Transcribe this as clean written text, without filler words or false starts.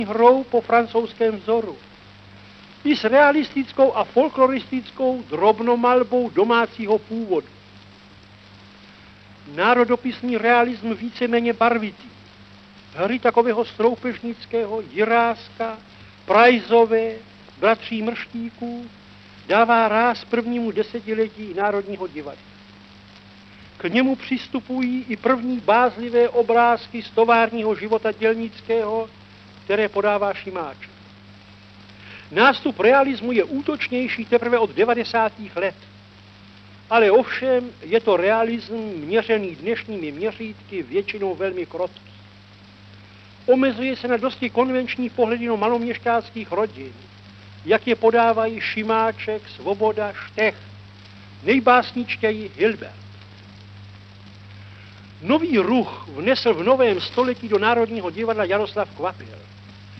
hrou po francouzském vzoru. I s realistickou a folkloristickou drobnomalbou domácího původu. Národopisný realism víceméně barvitý. Hry takového stroupežnického Jiráska, Prajzové, bratří Mrštíků dává ráz prvnímu desetiletí Národního divadla. K němu přistupují i první bázlivé obrázky z továrního života dělnického, které podává Šimáček. Nástup realismu je útočnější teprve od 90. let. Ale ovšem je to realism měřený dnešními měřítky většinou velmi krotký. Omezuje se na dosti konvenční pohledy na maloměšťáckých rodin, jak je podávají Šimáček, Svoboda, Štech, nejbásničtěji Hilbert. Nový ruch vnesl v novém století do Národního divadla Jaroslav Kvapil.